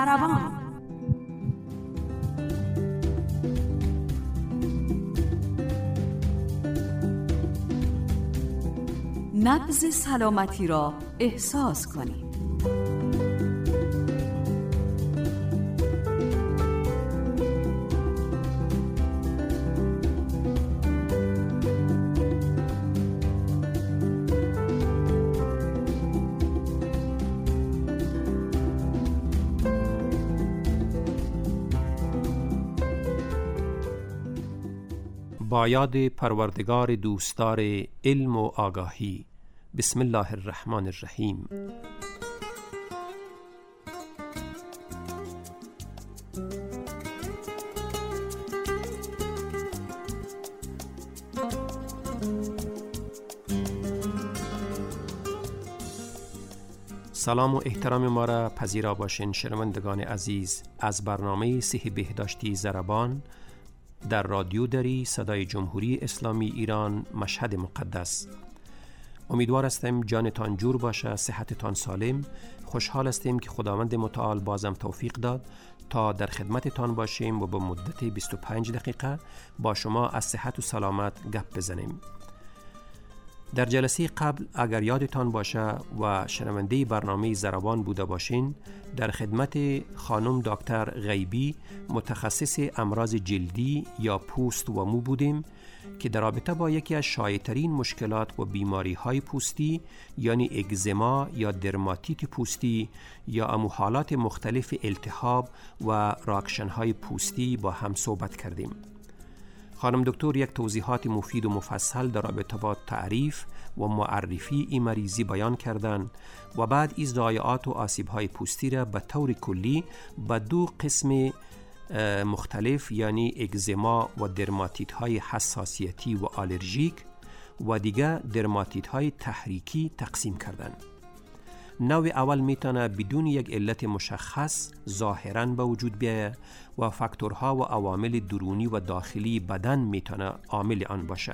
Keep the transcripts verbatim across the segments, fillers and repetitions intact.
ضربان. نبض سلامتی را احساس کنید. با یاد پروردگار دوستدار علم و آگاهی. بسم الله الرحمن الرحیم. سلام و احترام ما را پذیرا باشین شنوندگان عزیز از برنامه صحی بهداشتی ضربان در رادیو دری صدای جمهوری اسلامی ایران مشهد مقدس. امیدوار هستیم جانتان جور باشه، صحتتان سالم. خوشحال هستیم که خداوند متعال بازم توفیق داد تا در خدمتتان باشیم و به مدت بیست و پنج دقیقه با شما از صحت و سلامت گپ بزنیم. در جلسه قبل اگر یادتان باشه و شنونده برنامه ضربان بوده باشین، در خدمت خانم دکتر غیبی متخصص امراض جلدی یا پوست و مو بودیم که در رابطه با یکی از شایع‌ترین مشکلات و بیماری های پوستی یعنی اگزما یا درماتیت پوستی یا امو حالات مختلف التهاب و راکشن های پوستی با هم صحبت کردیم. خانم دکتر یک توضیحات مفید و مفصل در رابطه با تعریف و معرفی این مریضی بیان کردند و بعد این ضایعات و آسیب‌های پوستی را به طور کلی به دو قسم مختلف یعنی اگزما و درماتیت های حساسیتی و آلرژیک و دیگه درماتیت های تحریکی تقسیم کردند. نوع اول میتونه بدون یک علت مشخص ظاهراً به وجود بیاید و فاکتورها و عوامل درونی و داخلی بدن میتونه عامل آن باشه.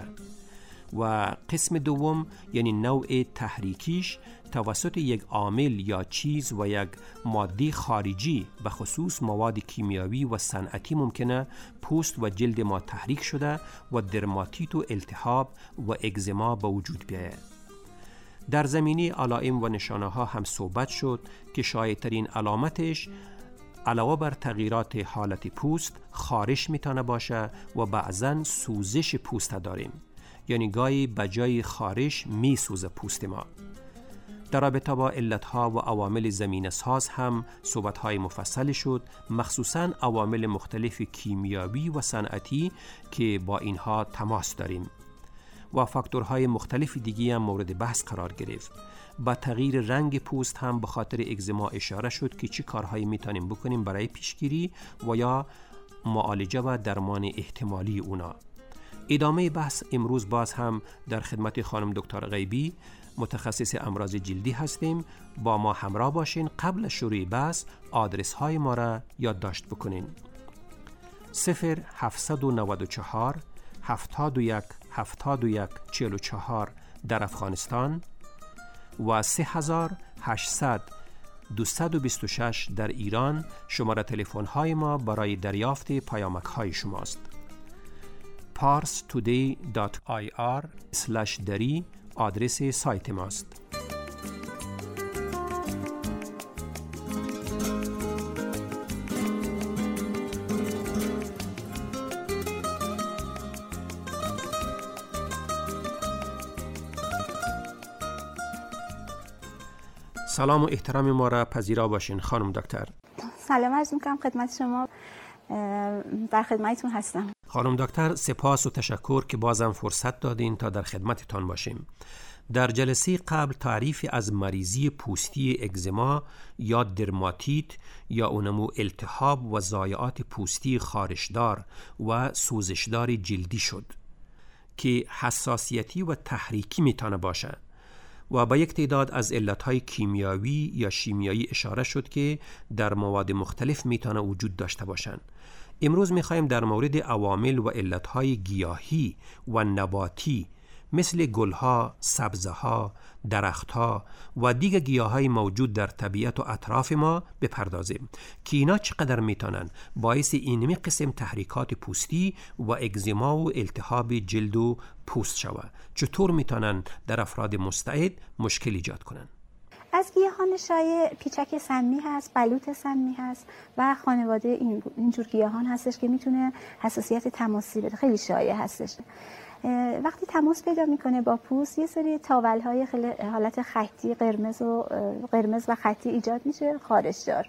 و قسم دوم یعنی نوع تحریکیش توسط یک عامل یا چیز و یک ماده خارجی به خصوص مواد کیمیاوی و صنعتی ممکنه پوست و جلد ما تحریک شده و درماتیت و التهاب و اگزما به وجود بیاید. در زمینه علائم و نشانه ها هم صحبت شد که شایع‌ترین علامتش علاوه بر تغییرات حالت پوست خارش میتونه باشه و بعضاً سوزش پوست داریم، یعنی گاهی بجای خارش میسوزه پوست ما. در رابطه با علتها و عوامل زمینه ساز هم صحبت‌های مفصل شد، مخصوصاً عوامل مختلف کیمیاوی و صنعتی که با اینها تماس داریم و فاکتورهای مختلف دیگه هم مورد بحث قرار گرفت. با تغییر رنگ پوست هم به خاطر اگزما اشاره شد که چی کارهایی میتونیم بکنیم برای پیشگیری و یا معالجه و درمان احتمالی اونا. ادامه بحث امروز باز هم در خدمت خانم دکتر غیبی متخصص امراض جلدی هستیم. با ما همراه باشین. قبل شروع بحث آدرس های ما را یادداشت بکنین. صفر هفتصد و نود و چهار هفتاد و یک هفتاد و یک چهل و چهار در افغانستان و سه هزار و هشتصد دویست و بیست و شش در ایران شماره تلفن های ما برای دریافت پیامک های شماست. پارس تودی دات آی آر اسلش دری آدرس سایت ماست. سلام و احترام ما را پذیرا باشین خانم دکتر. سلام عرض می‌کنم خدمت شما، در خدمتتون هستم. خانم دکتر سپاس و تشکر که بازم فرصت دادین تا در خدمتتان باشیم. در جلسه قبل تعریف از مریضی پوستی اگزما یا درماتیت یا اونمو التهاب و ضایعات پوستی خارشدار و سوزشدار جلدی شد که حساسیتی و تحریکی میتونه باشه و با یک تعداد از علتهای کیمیاوی یا شیمیایی اشاره شد که در مواد مختلف میتونه وجود داشته باشند. امروز میخوایم در مورد عوامل و علتهای گیاهی و نباتی مثل گلها، سبزها، درختها و دیگر گیاهای موجود در طبیعت و اطراف ما بپردازیم که اینا چقدر میتونن باعث اینمی قسم تحریکات پوستی و اگزیما و التهاب جلد و پوست شود. چطور میتونن در افراد مستعد مشکل ایجاد کنن؟ از گیاهان شایع پیچک سمی هست، بلوط سمی هست و خانواده این اینجور گیاهان هستش که میتونه حساسیت تماسی بده. خیلی شایع هستش. وقتی تماس پیدا میکنه با پوست، یه سری تاولهای خیلی حالت خطی قرمز و قرمز و خطی ایجاد میشه، خارشدار.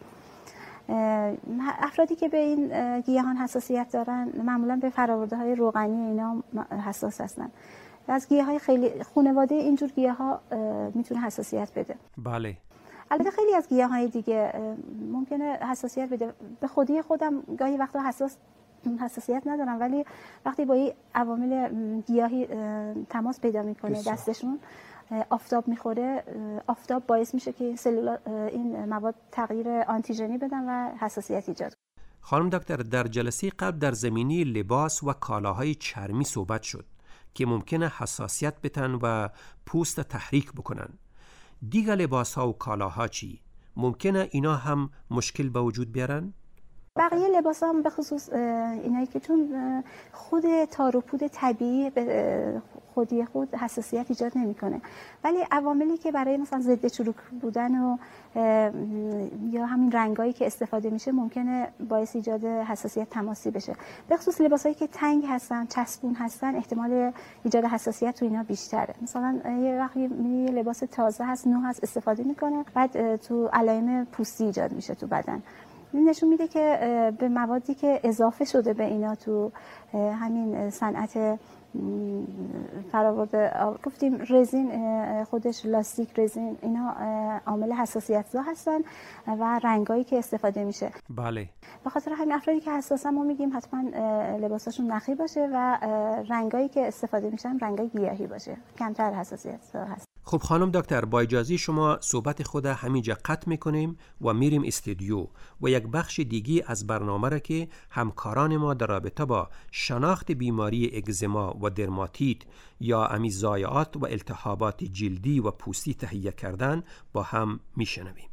افرادی که به این گیاهان حساسیت دارن معمولا به فرآورده‌های روغنی اینا حساس هستن. از گیاهای خیلی خانواده اینجور گیاها میتونه حساسیت بده. بله. البته خیلی از گیاهای دیگه ممکنه حساسیت بده. به خودی خودم گاهی وقتا حساس حساسیت ندارم، ولی وقتی با این عوامل گیاهی تماس پیدا میکنه دستشون، آفتاب میخوره، آفتاب باعث میشه که سلول این مواد تغییر آنتیژنی بدن و حساسیت ایجاد کنه. خانم دکتر، در جلسه قبل در زمینه لباس و کالاهای چرمی صحبت شد که ممکنه حساسیت بتن و پوست تحریک بکنن. دیگر لباس ها و کالاها چی؟ ممکنه اینا هم مشکل به وجود بیارن؟ بقیه لباس هم به خصوص اینایی که چون خود تار و پود طبیعی به خودی خود حساسیت ایجاد نمیکنه، ولی عواملی که برای مثلا ضد چروک بودن و یا همین رنگایی که استفاده میشه ممکنه باعث ایجاد حساسیت تماسی بشه. به خصوص لباسایی که تنگ هستن، چسبون هستن، احتمال ایجاد حساسیت تو اینا بیشتره. مثلا یه وقتی یه لباس تازه هست، نو هست، استفاده میکنه، بعد تو علائم پوستی ایجاد میشه تو بدن. این نشون میده که به موادی که اضافه شده به اینا تو همین صنعت فرآورده گفتیم رزین، خودش لاستیک رزین، اینا عامل حساسیت زا هستن و رنگایی که استفاده میشه. بله. به خاطر همین افرادی که حساسن ما میگیم حتما لباساشون نخی باشه و رنگایی که استفاده میشن رنگای گیاهی باشه، کمتر حساسیت زا هست. خب خانم دکتر، با اجازه شما صحبت خود همینجا قطع میکنیم و میریم استودیو و یک بخش دیگی از برنامه را که همکاران ما در رابطه با شناخت بیماری اگزما و درماتیت یا امی ضایعات و التهابات جلدی و پوستی تهیه کردن با هم میشنویم.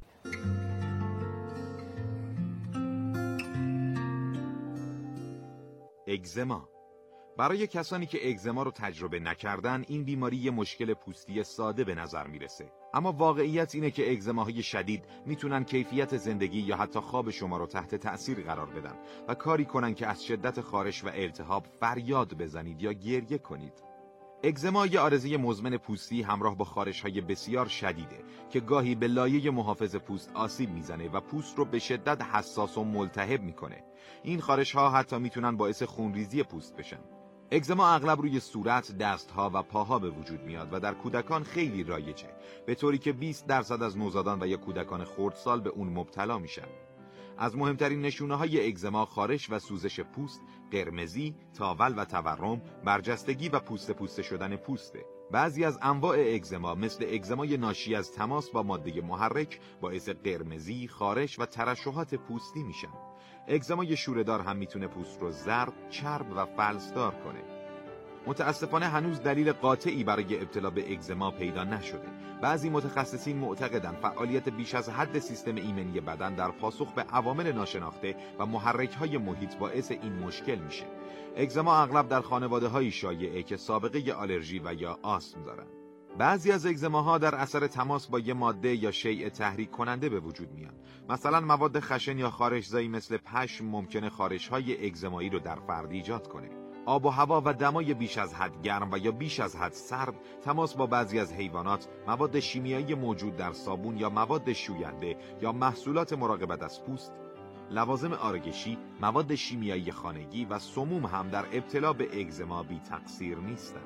اگزما. برای کسانی که اگزما رو تجربه نکردن، این بیماری یه مشکل پوستی ساده به نظر میرسه، اما واقعیت اینه که اگزماهای شدید میتونن کیفیت زندگی یا حتی خواب شما رو تحت تأثیر قرار بدن و کاری کنن که از شدت خارش و التهاب فریاد بزنید یا گریه کنید. اگزما یه عارضه مزمن پوستی همراه با خارش‌های بسیار شدیده که گاهی به لایه محافظ پوست آسیب میزنه و پوست رو به شدت حساس و ملتهب میکنه. این خارش‌ها حتی میتونن باعث خونریزی پوست بشن. اگزما اغلب روی صورت، دستها و پاها به وجود میاد و در کودکان خیلی رایجه، به طوری که بیست درصد از نوزادان و یا کودکان خردسال به اون مبتلا میشن. از مهمترین نشونه‌های اگزما خارش و سوزش پوست، قرمزی، تاول و تورم، برجستگی و پوست پوست شدن پوسته. بعضی از انواع اگزما مثل اگزمای ناشی از تماس با ماده محرک باعث قرمزی، خارش و ترشحات پوستی میشن. اگزمای شوره‌دار هم میتونه پوست رو زرد، چرب و فلسدار کنه. متاسفانه هنوز دلیل قاطعی برای ابتلا به اگزما پیدا نشده. بعضی متخصصین معتقدن فعالیت بیش از حد سیستم ایمنی بدن در پاسخ به عوامل ناشناخته و محرک‌های محیط باعث این مشکل میشه. اگزما اغلب در خانواده‌های شایعه که سابقه آلرژی و یا آسم دارن. بعضی از اگزماها در اثر تماس با یه ماده یا شیء تحریک کننده به وجود میان. مثلا مواد خشن یا خارشزایی مثل پشم ممکنه خارش‌های اگزمایی رو در فرد ایجاد کنه. آب و هوا و دمای بیش از حد گرم و یا بیش از حد سرد، تماس با بعضی از حیوانات، مواد شیمیایی موجود در صابون یا مواد شوینده یا محصولات مراقبت از پوست، لوازم آرایشی، مواد شیمیایی خانگی و سموم هم در ابتلا به اگزما بی تقصیر نیستند.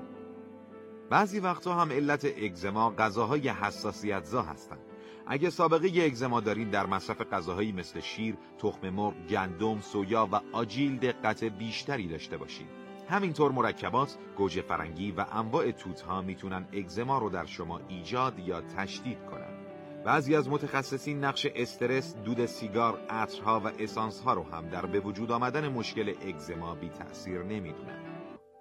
بعضی وقتا هم علت اگزما غذاهای حساسیت زا هستند. اگه سابقه اگزما دارین در مصرف غذاهایی مثل شیر، تخم مرغ، گندم، سویا و آجیل دقت بیشتری داشته باشید. همینطور مرکبات، گوجه فرنگی و انواع توت‌ها میتونن اگزما رو در شما ایجاد یا تشدید کنن. بعضی از متخصصین نقش استرس، دود سیگار، عطرها و اسانس‌ها رو هم در به وجود آمدن مشکل اگزما بی تأثیر نمیدونن.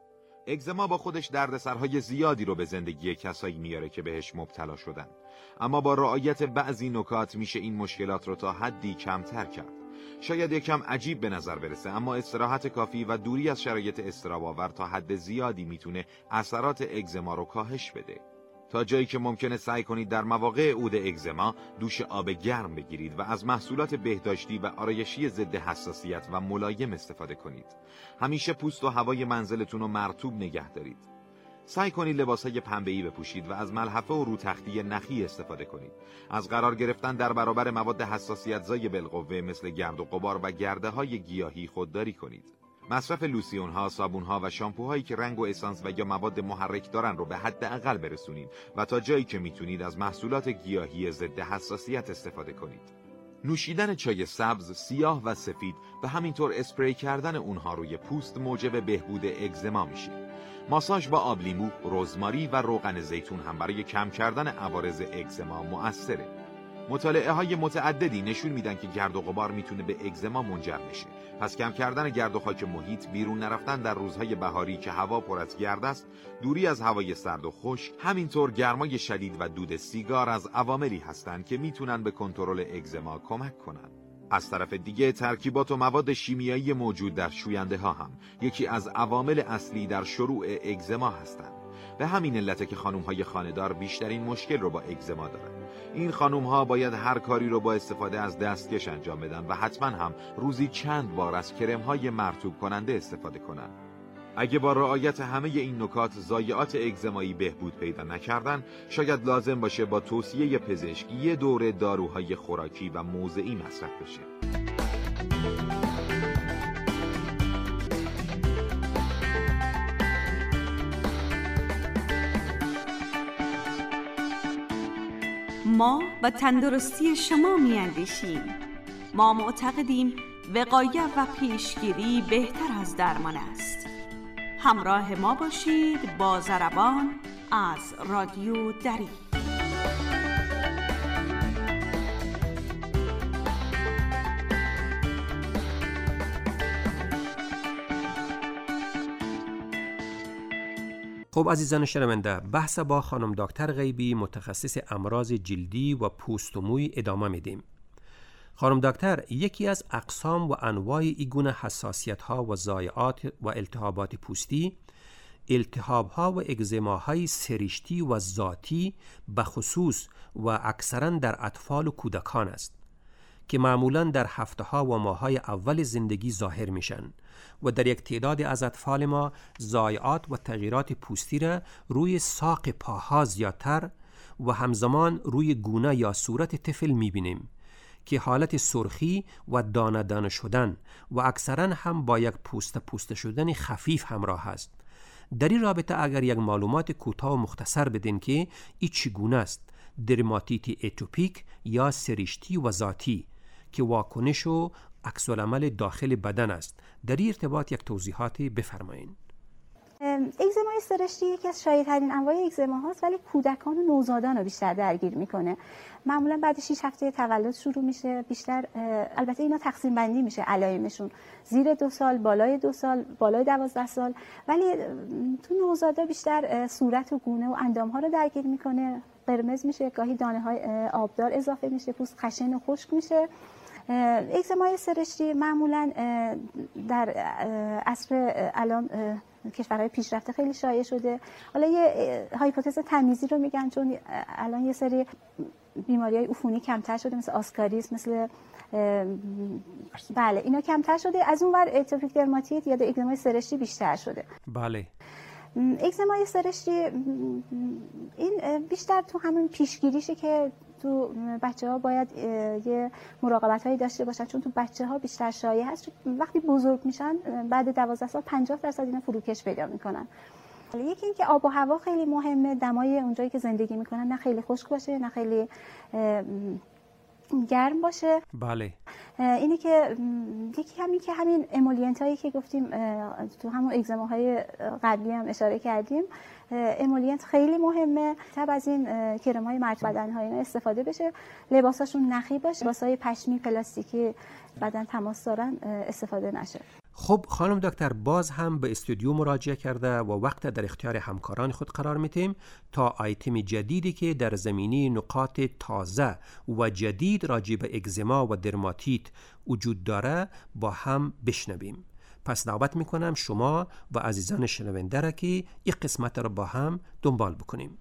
اگزما با خودش دردسرهای زیادی رو به زندگی کسایی میاره که بهش مبتلا شدن، اما با رعایت بعضی نکات میشه این مشکلات رو تا حدی کمتر کرد. شاید یکم عجیب به نظر برسه، اما استراحت کافی و دوری از شرایط اضطراب‌آور تا حد زیادی میتونه اثرات اگزما رو کاهش بده. تا جایی که ممکنه سعی کنید در مواقع عود اگزما دوش آب گرم بگیرید و از محصولات بهداشتی و آرایشی ضد حساسیت و ملایم استفاده کنید. همیشه پوست و هوای منزلتون رو مرطوب نگه دارید. سعی کنید لباسهای پنبه‌ای بپوشید و از ملحفه و روتختی نخی استفاده کنید. از قرار گرفتن در برابر مواد حساسیت‌زای بالقوه مثل گرد و غبار و گرده‌های گیاهی خودداری کنید. مصرف لوسیون‌ها، صابون‌ها و شامپوهایی که رنگ و اسانس و یا مواد محرک دارن رو به حداقل برسونید و تا جایی که میتونید از محصولات گیاهی ضد حساسیت استفاده کنید. نوشیدن چای سبز، سیاه و سفید و همینطور اسپری کردن اونها روی پوست موجب بهبود اگزما میشه. ماساژ با آب لیمو، رزماری و روغن زیتون هم برای کم کردن عوارض اگزما مؤثره. مطالعه های متعددی نشون میدن که گرد و غبار میتونه به اگزما منجر بشه. پس کم کردن گرد و خاک محیط، بیرون نرفتن در روزهای بهاری که هوا پر از گرد است، دوری از هوای سرد و خشک، همینطور گرمای شدید و دود سیگار از عواملی هستند که میتونن به کنترل اگزما کمک کنن. از طرف دیگه ترکیبات و مواد شیمیایی موجود در شوینده ها هم یکی از عوامل اصلی در شروع اگزما هستند. به همین علته که خانم‌های خانه‌دار بیشترین مشکل رو با اگزما دارن. این خانم‌ها باید هر کاری رو با استفاده از دستکش انجام بدن و حتما هم روزی چند بار از کرم‌های مرطوب کننده استفاده کنن. اگه با رعایت همه این نکات ضایعات اگزمایی بهبود پیدا نکردن، شاید لازم باشه با توصیه پزشک یه دوره داروهای خوراکی و موضعی مصرف بشه. ما و تندرستی شما می‌اندیشیم. ما معتقدیم وقایت و پیشگیری بهتر از درمان است. همراه ما باشید با ضربان از رادیو دری. خب عزیزان شنونده، بحث با خانم دکتر غیبی متخصص امراض جلدی و پوست و موی ادامه میدیم. خانم دکتر، یکی از اقسام و انواع این گونه حساسیت‌ها و ضایعات و التهابات پوستی، التهاب‌ها و اگزماهای سرشتی و ذاتی به خصوص و اکثراً در اطفال و کودکان است که معمولاً در هفته‌ها و ماه‌های اول زندگی ظاهر میشن و در یک تعداد از اطفال ما ضایعات و تغییرات پوستی را روی ساق پاها زیادتر و همزمان روی گونه یا صورت طفل میبینیم که حالت سرخی و دانه دانه شدن و اکثرا هم با یک پوست پوست شدن خفیف همراه است. در این رابطه اگر یک معلومات کوتاه و مختصر بدین که این چگونه است، درماتیت اتوپیک یا سرشتی و ذاتی که واکنش و عکس العمل داخل بدن است، در این ارتباط یک توضیحاتی بفرمایید. اگزمای سرشتی یکی از شایع‌ترین انواع اگزما هاست، ولی کودکان و نوزادان رو بیشتر درگیر میکنه. معمولا بعد شش هفته تولد شروع میشه. بیشتر البته اینا تقسیم بندی میشه علائمشون، زیر دو سال، بالای دو سال، بالای دوازده سال، ولی تو نوزادا بیشتر صورت و گونه و اندام ها رو درگیر میکنه. قرمز میشه، گاهی دانه های آبدار اضافه میشه، پوست خشن و خشک میشه. اگزمای سرشتی معمولا در عصر الان کشورهای پیشرفته خیلی شایع شده. حالا یه هایپوتز تمیزی رو میگن، چون الان یه سری بیماری‌های عفونی کمتر شده، مثل آسکاریسم، مثل بله اینا کمتر شده. از اون ور اتوپیک درماتیت یا اگزمای سرشتی بیشتر شده. بله. اگزمای سرشتی این بیشتر تو همون پیشگیریشه که تو بچه‌ها باید یه مراقبت‌هایی داشته باشن، چون تو بچه‌ها بیشتر شایع هست. وقتی بزرگ میشن بعد دوازده سال پنجاه درصد اینا فروکش پیدا میکنن. یکی این که آب و هوا خیلی مهمه، دمای اونجایی که زندگی میکنن نه خیلی خشک باشه نه خیلی گرم باشه. بله. اینه که یکی همین که همین امولینت هایی که گفتیم تو همون اگزماهای قبلی هم اشاره کردیم، امولینت خیلی مهمه. تب از این کرم های مرطوب بدن ها اینا استفاده بشه. لباساشون نخی باشه، لباسای پشمی پلاستیکی بدن تماس دارن استفاده نشه. خب خانم دکتر، باز هم به استودیو مراجعه کرده و وقت در اختیار همکاران خود قرار میتیم تا آیتم جدیدی که در زمینه نقاط تازه و جدید راجع به اگزما و درماتیت وجود داره با هم بشنویم. پس دعوت میکنم شما و عزیزان شنونده را که این قسمت را با هم دنبال بکنیم.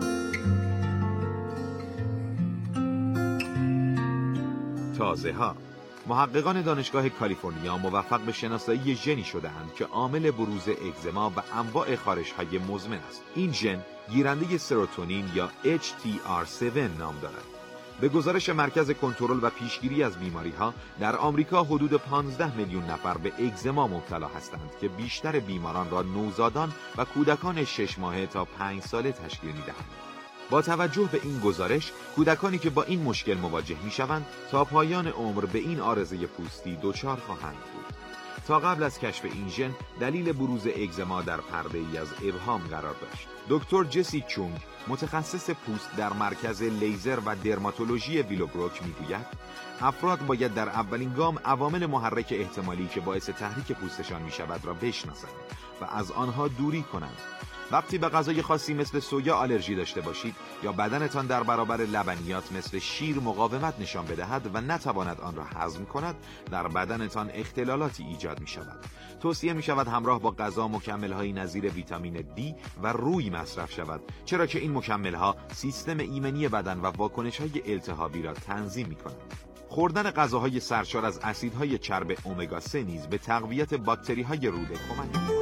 تازه ها. محققان دانشگاه کالیفرنیا موفق به شناسایی ژنی شده‌اند که عامل بروز اگزما و انواع خارش‌های مزمن است. این ژن گیرنده سروتونین یا اچ تی آر هفت نام دارد. به گزارش مرکز کنترل و پیشگیری از بیماری‌ها، در آمریکا حدود پانزده میلیون نفر به اگزما مبتلا هستند که بیشتر بیماران را نوزادان و کودکان شش ماهه تا پنج ساله تشکیل می‌دهند. با توجه به این گزارش، کودکانی که با این مشکل مواجه می‌شوند تا پایان عمر به این عارضه پوستی دچار خواهند بود. تا قبل از کشف این ژن، دلیل بروز اگزما در پرده‌ای از ابهام قرار داشت. دکتر جسی چونگ، متخصص پوست در مرکز لیزر و درماتولوژی ویلوبروک میگوید افراد باید در اولین گام عوامل محرک احتمالی که باعث تحریک پوستشان می‌شود را بشناسند و از آنها دوری کنند. وقتی به غذای خاصی مثل سویا آلرژی داشته باشید یا بدنتان در برابر لبنیات مثل شیر مقاومت نشان بدهد و نتواند آن را هضم کند، در بدنتان اختلالاتی ایجاد می شود. توصیه می شود همراه با غذا مکمل‌هایی نظیر ویتامین دی و روی مصرف شود، چرا که این مکمل‌ها سیستم ایمنی بدن و واکنش‌های التهابی را تنظیم می کنند. خوردن غذاهای سرشار از اسیدهای چرب امگا سه نیز به تقویت باکتری‌های روده کمک می‌کند.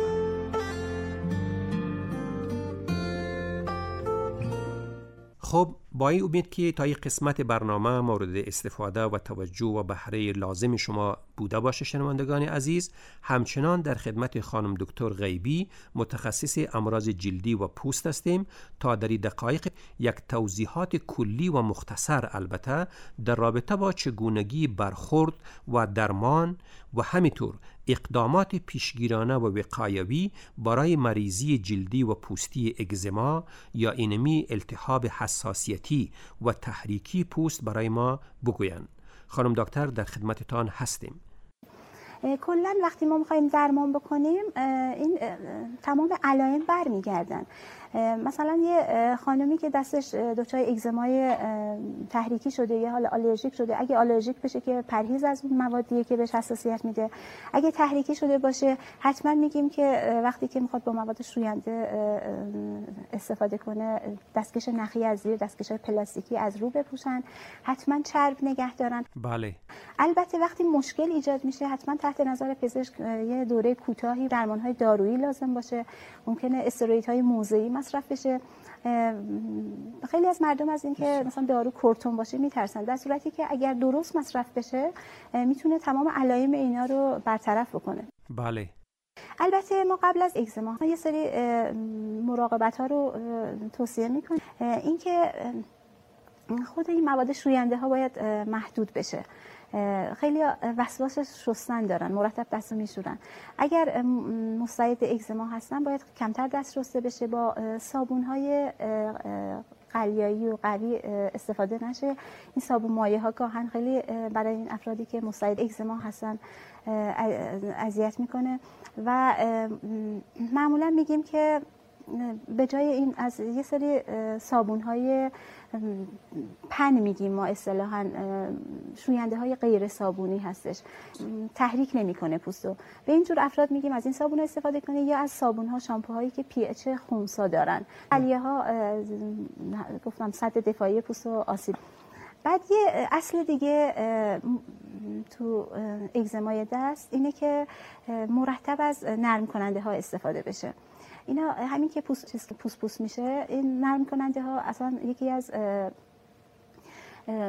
خب با این امید که تا این قسمت برنامه مورد استفاده و توجه و بهره لازم شما بوده باشه شنوندگان عزیز، همچنان در خدمت خانم دکتر غیبی متخصص امراض جلدی و پوست هستیم تا در دقایق یک توضیحات کلی و مختصر البته در رابطه با چگونگی برخورد و درمان و همینطور اقدامات پیشگیرانه و وقایوی برای مریضی جلدی و پوستی اگزما یا اینمی التهاب حساسیتی و تحریکی پوست برای ما بگویند. خانم دکتر در خدمتتان هستیم. کلا وقتی ما میخوایم درمان بکنیم این تمام علائم برمیگردن. مثلا یه خانمی که دستش دچار اگزمای تحریکی شده یا حالا آلرژیک شده، اگه آلرژیک بشه که پرهیز از اون موادیه که بهش حساسیت میده، اگه تحریکی شده باشه حتما میگیم که وقتی که میخواد با مواد شوینده استفاده کنه دستکش نخی از زیر، دستکش پلاستیکی از رو بپوشن، حتما چرب نگه دارن. بله. البته وقتی مشکل ایجاد میشه حتما تحت نظر پزشک یه دوره کوتاهی درمان‌های دارویی لازم باشه. ممکنه استروئیدهای موضعی مصرف بشه. خیلی از مردم از اینکه مثلا دارو کورتون باشه میترسن، در صورتی که اگر درست مصرف بشه میتونه تمام علائم اینا رو برطرف بکنه. بله. البته ما قبل از اگزما یه سری مراقبت ها رو توصیه میکنیم. اینکه خود این مواد شوینده ها باید محدود بشه. خیلی وسواس شستن دارن، مرتب دست میشورن. اگر مستعد اگزما هستن باید کمتر دست شسته بشه، با صابون‌های قلیایی و قوی استفاده نشه. این صابون مایع ها گاهن خیلی برای این افرادی که مستعد اگزما هستن اذیت میکنه و معمولا میگیم که به جای این از یه سری صابون‌های پن میگیم ما اصطلاحاً، شوینده های غیر صابونی هستش، تحریک نمیکنه پوستو. به اینجور افراد میگیم از این صابون استفاده کنه یا از صابون ها شامپوهایی که پی اچ خنثی دارن. علیه ها گفتم سد دفاعی پوست و آسیب. بعد یه اصل دیگه تو اگزمای دست اینه که مرتب از نرم کننده ها استفاده بشه. اینا همین که پوست چیز که پوست پوست میشه، این نرم کننده ها اصلا یکی از اه اه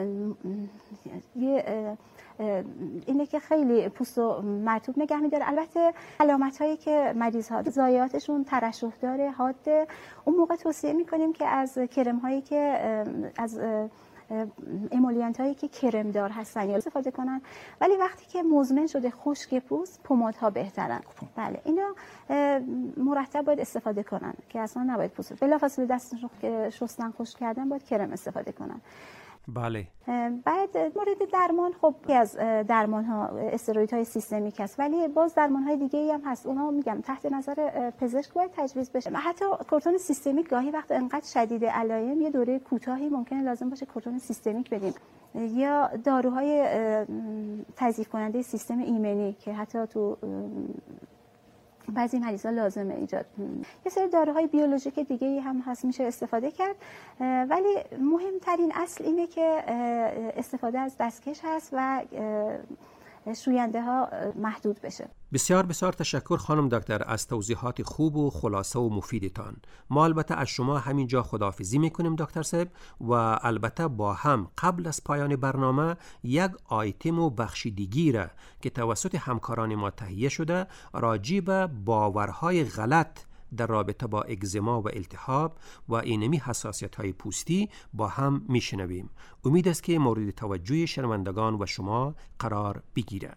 یه اینه که خیلی پوست رو مرطوب نگه میداره. البته علامت هایی که مریض ها ضایعاتشون ترشح داره، حاده، اون موقع توصیه میکنیم که از کرم هایی که از امولینت هایی که کرم دار هستن یا استفاده کنن، ولی وقتی که مزمن شده خشک پوست پمادها بهترن. بله، اینا مرتب باید استفاده کنن که اصلا نباید پوست بلافاصله دستشون که شستن خشک کردن باید کرم استفاده کنن. بله. بعد مورد درمان، خب از درمان ها استروئیدهای سیستمیک است، ولی باز درمان های دیگه ای هم هست. اونها میگم تحت نظر پزشک باید تجویز بشه. حتی کورتون سیستمیک گاهی وقت انقدر شدید علائم یه دوره کوتاهی ممکنه لازم باشه کورتون سیستمیک بدیم، یا داروهای تضعیف کننده سیستم ایمنی که حتی تو بعضی مریضا لازمه ایجاد. یه سری داروهای بیولوژیک دیگه هم هست میشه استفاده کرد، ولی مهمترین اصل اینه که استفاده از دستکش هست و شوینده ها محدود بشه. بسیار بسیار تشکر خانم دکتر از توضیحات خوب و خلاصه و مفیدتان. ما البته از شما همینجا خداحافظی میکنیم دکتر صاحب، و البته با هم قبل از پایان برنامه یک آیتم و بخشیدگی را که توسط همکاران ما تهیه شده راجع به باورهای غلط در رابطه با اگزما و التهاب و اینمی حساسیت‌های پوستی با هم میشنویم. امید است که مورد توجه شنوندگان و شما قرار بگیره.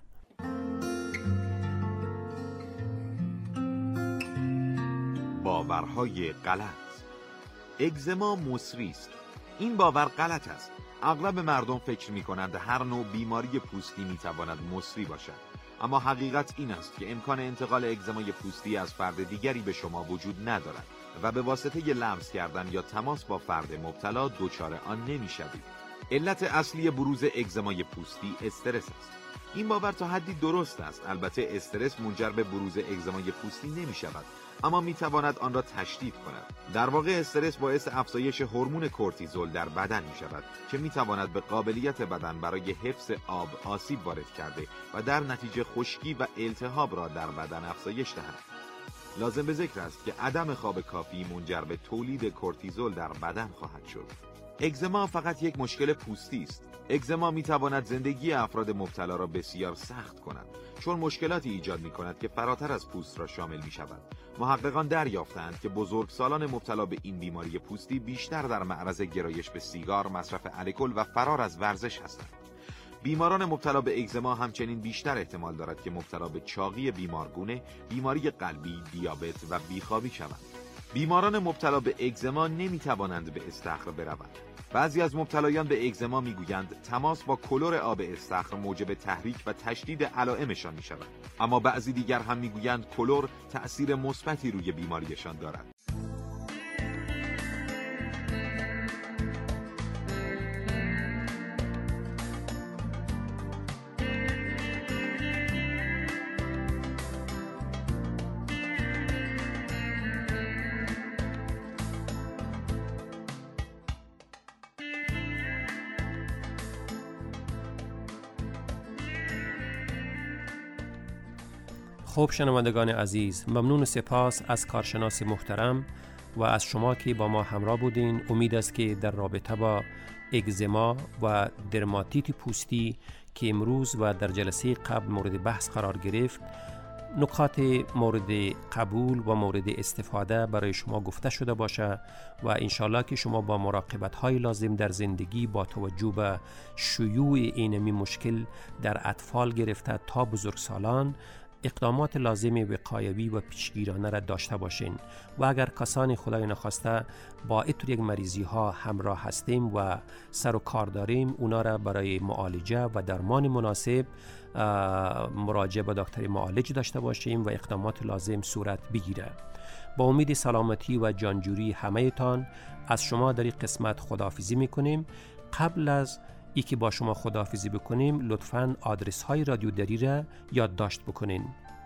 باورهای غلط. اگزما مصری است. این باور غلط است. اغلب مردم فکر می‌کنند هر نوع بیماری پوستی می‌تواند مصری باشد. اما حقیقت این است که امکان انتقال اگزمای پوستی از فرد دیگری به شما وجود ندارد و به واسطه ی لمس کردن یا تماس با فرد مبتلا دچار آن نمی‌شوید. علت اصلی بروز اگزمای پوستی استرس است. این باور تا حدی درست است. البته استرس منجر به بروز اگزمای پوستی نمی‌شود، اما می‌تواند آن را تشدید کند. در واقع استرس باعث افزایش هورمون کورتیزول در بدن می‌شود که می‌تواند به قابلیت بدن برای حفظ آب آسیب وارد کرده و در نتیجه خشکی و التهاب را در بدن افزایش دهد. لازم به ذکر است که عدم خواب کافی منجر به تولید کورتیزول در بدن خواهد شد. اگزما فقط یک مشکل پوستی است. اگزما می‌تواند زندگی افراد مبتلا را بسیار سخت کند، چون مشکلاتی ایجاد می‌کند که فراتر از پوست را شامل می‌شود. محققان دریافتند که بزرگسالان مبتلا به این بیماری پوستی بیشتر در معرض گرایش به سیگار، مصرف الکل و فرار از ورزش هستند. بیماران مبتلا به اگزما همچنین بیشتر احتمال دارد که مبتلا به چاقی بیمارگونه، بیماری قلبی، دیابت و بیخوابی شوند. بیماران مبتلا به اگزما نمی‌توانند به استخر بروند. بعضی از مبتلایان به اگزما میگویند تماس با کلور آب استخر موجب تحریک و تشدید علائمشان میشود، اما بعضی دیگر هم میگویند کلور تأثیر مثبتی روی بیماریشان دارد. خب شنوندگان عزیز، ممنون و سپاس از کارشناس محترم و از شما که با ما همراه بودین. امید است که در رابطه با اگزما و درماتیت پوستی که امروز و در جلسه قبل مورد بحث قرار گرفت، نکات مورد قبول و مورد استفاده برای شما گفته شده باشه و انشالله که شما با مراقبت های لازم در زندگی با توجه به شیوع اینمی مشکل در اطفال گرفته تا بزرگسالان اقدامات لازم وقایوی و پیشگیرانه را داشته باشین و اگر کسان خدای نخواسته با اتر یک مریضی ها همراه هستیم و سر و کار داریم، اونا را برای معالجه و درمان مناسب مراجعه به دکتر معالج داشته باشیم و اقدامات لازم صورت بگیره. با امید سلامتی و جانجوری همه تان از شما در این قسمت خداحافظی میکنیم. قبل از ای که با شما خداحافظی بکنیم لطفاً آدرس های رادیو دری را یادداشت بکنین: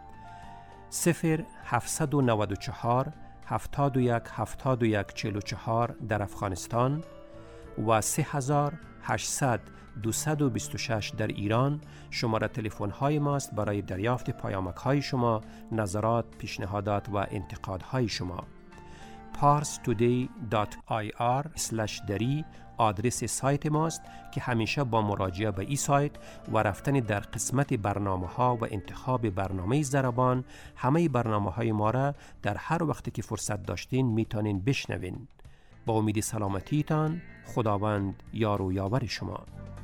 صفر هفتصد و نود و چهار هفتاد و یک هفتاد و یک چهل و چهار در افغانستان و سه هزار و هشتصد دویست و بیست و شش در ایران. شماره تلفن های ماست برای دریافت پیامک های شما، نظرات، پیشنهادات و انتقاد های شما. پارس تودی دات آی آر اسلش دری آدرس سایت ماست که همیشه با مراجعه به این سایت و رفتن در قسمت برنامه ها و انتخاب برنامه زربان همه برنامه های ما را در هر وقتی که فرصت داشتین میتونین بشنوین. با امید سلامتیتان، خداوند یار و یاور شما.